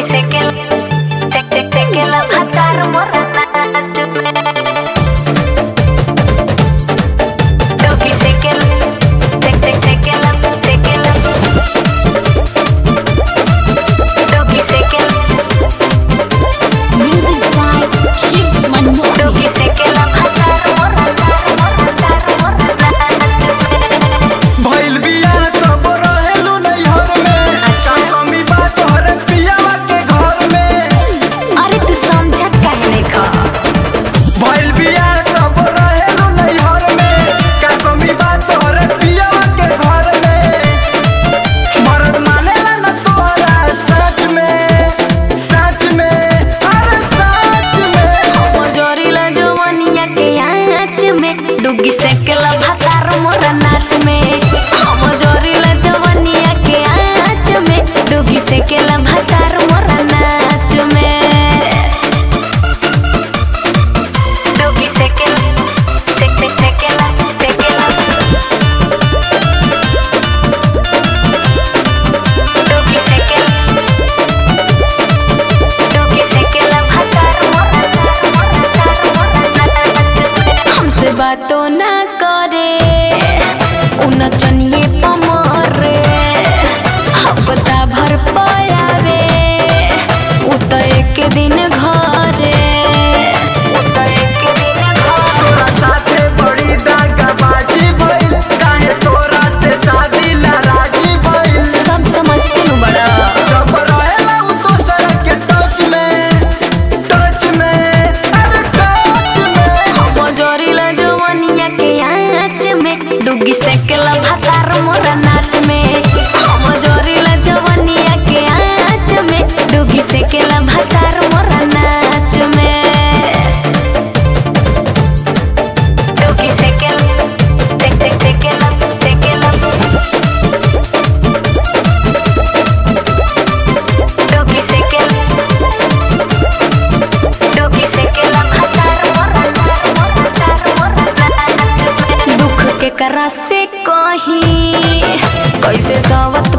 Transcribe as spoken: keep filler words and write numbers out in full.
se que te, te, te que la mataron borracha. Yo quise que te, te, te que la, te que la. Yo quise que Music by Shiv Manmohan. yo quise que la mataron borracha, borracha, borracha. भइल बिया तब रहेलु नैहर में का कमी बा तोहरे पियावा के घर में। अरे तू समझत काहे नहीं खा? भइल बिया तब रहेलु नैहर में का कमी बा तोहरे पियावा के घर में। मर्द मानेला न तोहरा सच में, सच में, अरे सच में। मजोरीला जवनिया के आँच में डुगी सेकला भातार मोरा नाच में। मजोरीला जवनिया के आँच में डुगी सेकला भातार मोरा नाच में। डुगी सेकला सेक सेक सेकला सेकला डुगी सेकला डुगी सेकला भातार मोरा हमसे बातों ना करे उन चनिए पमरे हफ्ता भर पयावे उ त एक दिन घरे उ त एक दिन घरे तोरा साथे बड़ी दागाबाजी भइल काहे तोरा से शादी नाराजी भइल। सब समझते नु बड़ा जब रहेला उ दोसर के टच में, टच में, अरे टच में। मजोरीला जवनिया के आँच में डुगी सेकला भातार मोरा नाच में। मजोरीला जवनिया के आँच में डुगी सेकला भातार मोरा नाच में। डुगी सेकला सेक सेक सेकला सेकला डुगी सेकला डुगी सेकला भातार मोरा भातार मोरा दुख के करा से कहीं कैसे सवत